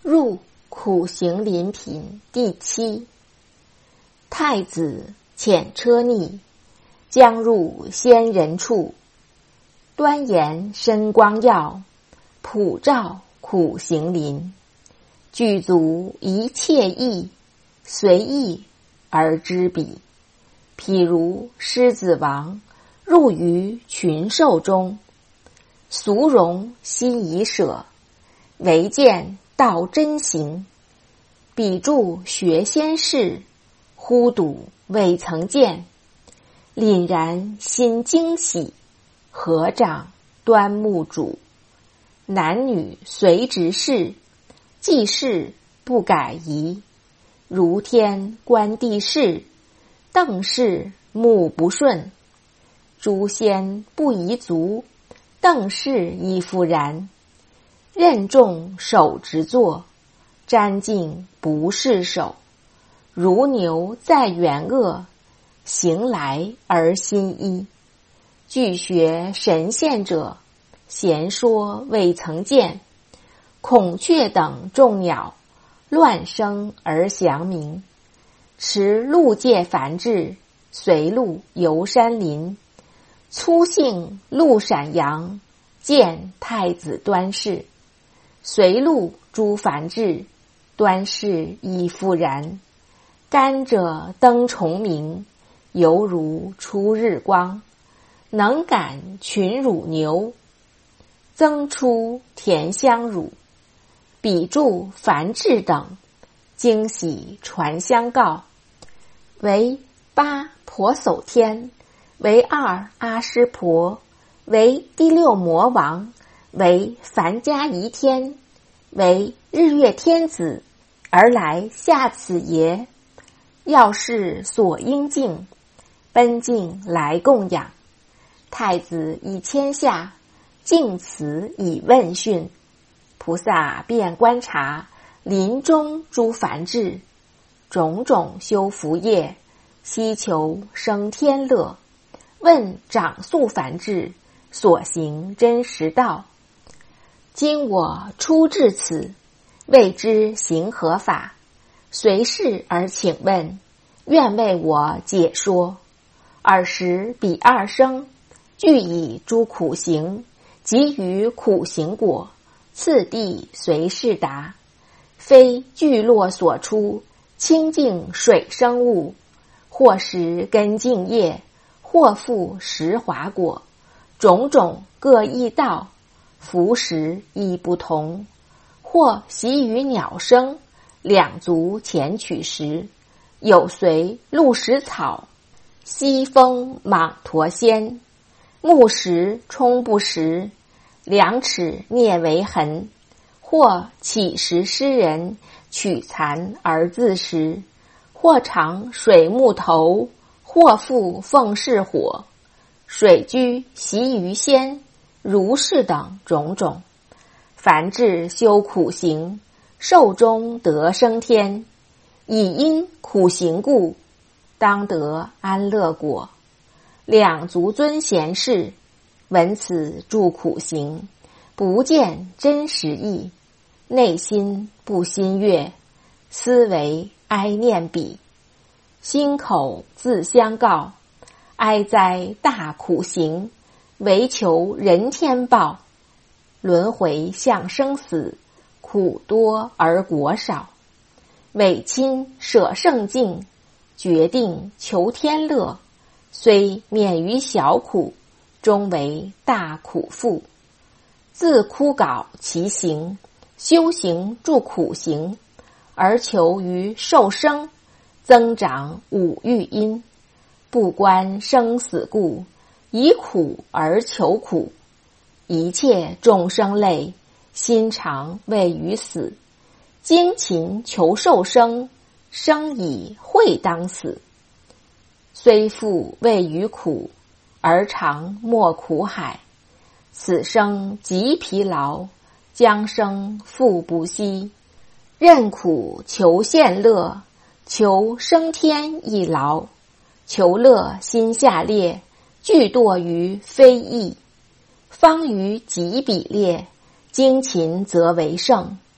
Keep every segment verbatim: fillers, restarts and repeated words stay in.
入苦行临品第七。太子遣车逆，将入仙人处。端严身光耀，普照苦行林。具足一切意，随意而知彼。譬如狮子王入于群兽中，俗容心已舍，唯见道真行。彼著学仙事，忽睹未曾见。凛然心惊喜，合掌端木主。男女随直事，既是不改移。如天观地事，邓氏目不顺。诸仙不宜足，邓氏亦复然。任重手执作，瞻敬不释手。如牛在原恶，行来而心一。具学神仙者，闲说未曾见。孔雀等众鸟，乱声而祥鸣。持鹿界繁志，随鹿游山林。粗性鹿闪阳，见太子端氏。随鹿诸繁志，端氏亦复然。甘者登重明，犹如出日光。能感群乳牛，增出甜香乳。比著繁志等，惊喜传相告。为八婆叟天，为二阿湿婆，为第六魔王，为梵迦夷天，为日月天子，而来下此耶？要是所应敬，奔敬来供养。太子以谦下，敬辞以问讯。菩萨便观察林中诸繁志，种种修福业，希求生天乐。问长宿繁志，所行真实道。今我初至此，未知行何法，随事而请问，愿为我解说。尔时彼二生，具以诸苦行，及于苦行果，次第随事答。非聚落所出，清净水生物，或食根茎叶，或复食华果，种种各异道，服食亦不同。或习于鸟声，两足前取食，有随鹿食草，西风莽驼仙。木食冲不食，两齿啮为痕。或乞食诗人，取残而自食。或尝水木头，或复奉事火。水居习于仙，如是等种种。凡至修苦行，寿终得升天。以因苦行故，当得安乐果。两足尊贤士，闻此著苦行，不见真实义。内心不心悦，思维哀念彼。心口自相告，哀哉大苦行，唯求人天报。轮回向生死，苦多而果少。委亲舍圣境，决定求天乐。虽免于小苦，终为大苦父。自枯槁其行，修行助苦行，而求于受生，增长五欲因。不观生死故，以苦而求苦。一切众生类，心常位于死。精勤求受生，生以会当死。虽复位于苦，而常莫苦海。此生极疲劳，将生复不息。任苦求现乐，求升天亦劳。求乐心下劣，俱堕于非义。方于己比劣，精勤则为胜。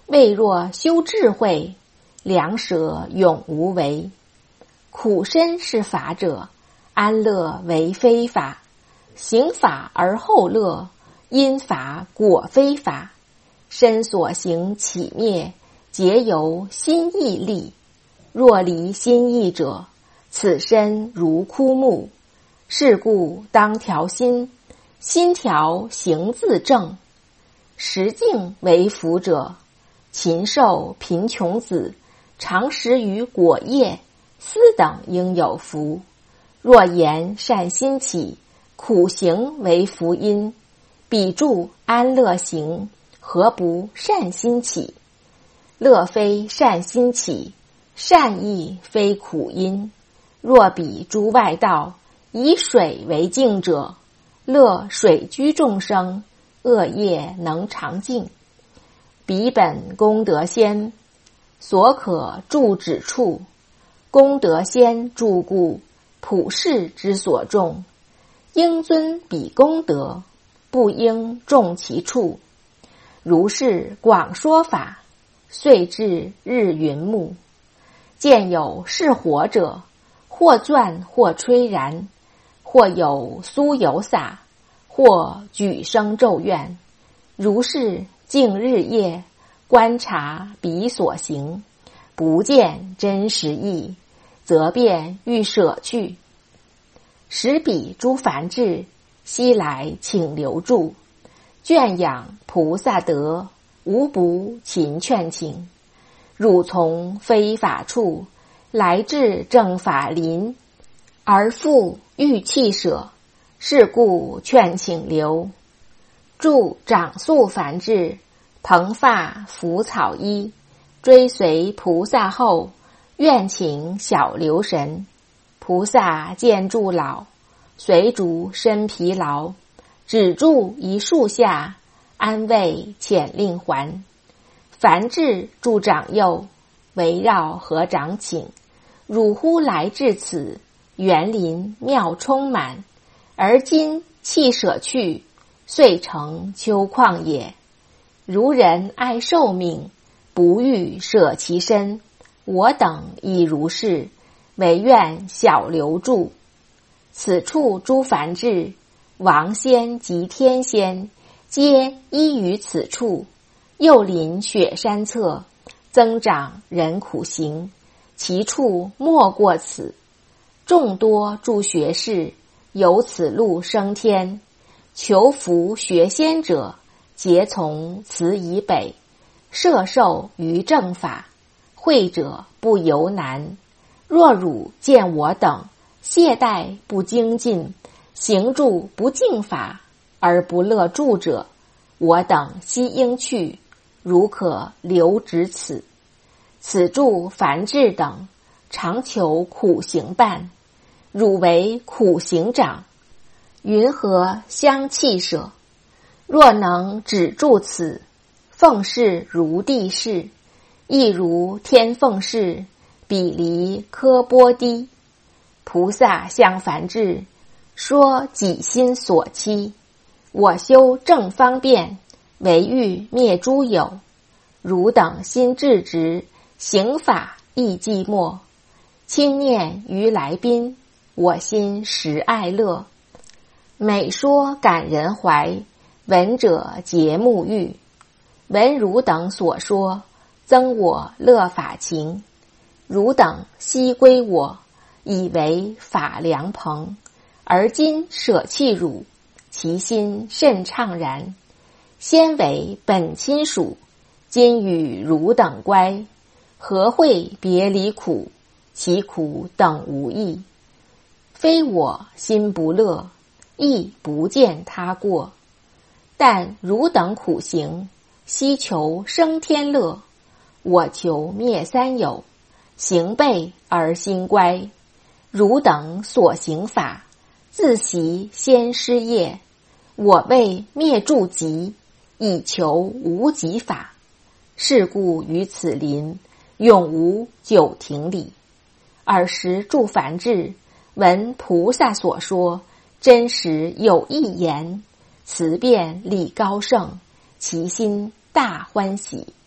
未若修智慧，良舍永无为。苦身是法者，安乐为非法。行法而后乐，因法果非法。身所行起灭，皆由心意立。若离心意者，此身如枯木。是故当调心，心调行自正。食境为福者，禽兽贫穷子，常食于果叶，斯等应有福。若言善心起，苦行为福因，彼助安乐行，何不善心起？乐非善心起，善意非苦因。若彼诸外道，以水为镜者，乐水居众生，恶业能常净。彼本功德先，所可住止处。功德先住故，普世之所重。应尊彼功德，不应重其处。如是广说法，遂至日云暮。见有是火者，或钻或吹燃，或有酥油洒，或举声咒怨。如是静日夜，观察彼所行，不见真实义，则便欲舍去。使彼诸凡智，悉来请留住。圈养菩萨德，无不勤劝请。汝从非法处，来至正法林，而复欲弃舍，是故劝请留。助长素凡智，蓬发拂草衣，追随菩萨后，愿请小留神。菩萨见住老，随逐身疲劳，止住一树下，安慰遣令还。凡智助长幼，围绕合掌请。汝忽来至此，园林妙充满，而今弃舍去，遂成秋旷野。如人爱寿命，不欲舍其身，我等亦如是，唯愿小留住。此处诸凡智，王仙及天仙，皆依于此处。又临雪山侧，增长人苦行，其处莫过此。众多诸学士，由此路升天。求福学仙者，皆从此以北，摄受于正法。会者不由难。若汝见我等懈怠不精进，行住不净法，而不乐住者，我等悉应去，如可留止此。此住凡智等，常求苦行伴。汝为苦行长，云何相弃舍？若能止住此，奉事如地势，亦如天凤事，比离科波低。菩萨向凡智，说己心所期。我修正方便，唯欲灭诸有。汝等心至直，行法亦寂寞。亲念于来宾，我心实爱乐。每说感人怀，闻者皆沐浴。闻汝等所说，增我乐法情。汝等悉归我，以为法良朋。而今舍弃汝，其心甚怅然。先为本亲属，今与汝等乖。何会别离苦？其苦等无异。非我心不乐，亦不见他过。但汝等苦行，希求生天乐。我求灭三有，行备而心乖。汝等所行法，自习先失业。我为灭诸疾，以求无疾法。是故于此林，永无久停礼。尔时诸凡智，闻菩萨所说，真实有一言，辞辩礼高盛，其心大欢喜，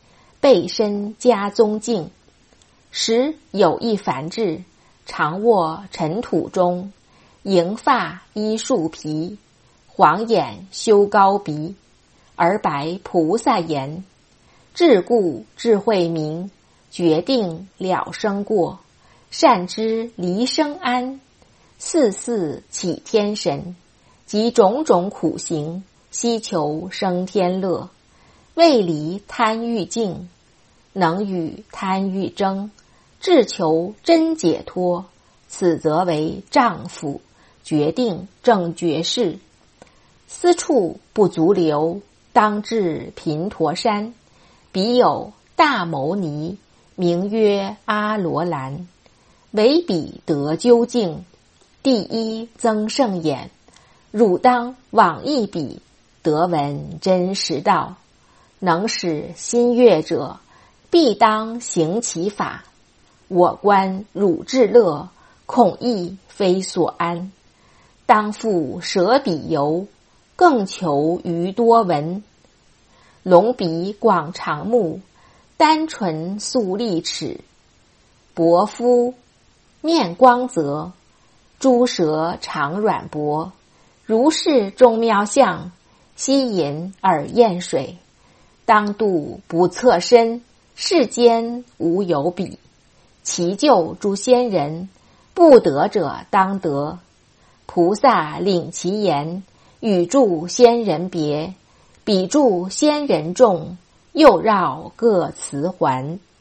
背身家宗敬。时有一梵志，常卧尘土中，银发衣树皮，黄眼修高鼻，而白菩萨言：智故智慧明，决定了生过，善知离生安，四四起天神，及种种苦行，希求生天乐，未离贪欲境，能与贪欲争，志求真解脱，此则为丈夫，决定正觉事。私处不足留，当至频陀山，彼有大牟尼，名曰阿罗兰，唯彼得究竟，第一增胜眼，汝当往诣彼，得闻真实道。能使心悦者，必当行其法。我观汝至乐，恐亦非所安。当复舍彼游，更求余多闻。龙鼻广长目，单唇素利齿，薄肤面光泽，诸舌长软薄，如是众妙相，吸引耳咽水。当度不测身，世间无有比。其救诸仙人，不得者当得。菩萨领其言，与诸仙人别，彼诸仙人众，又绕各辞还。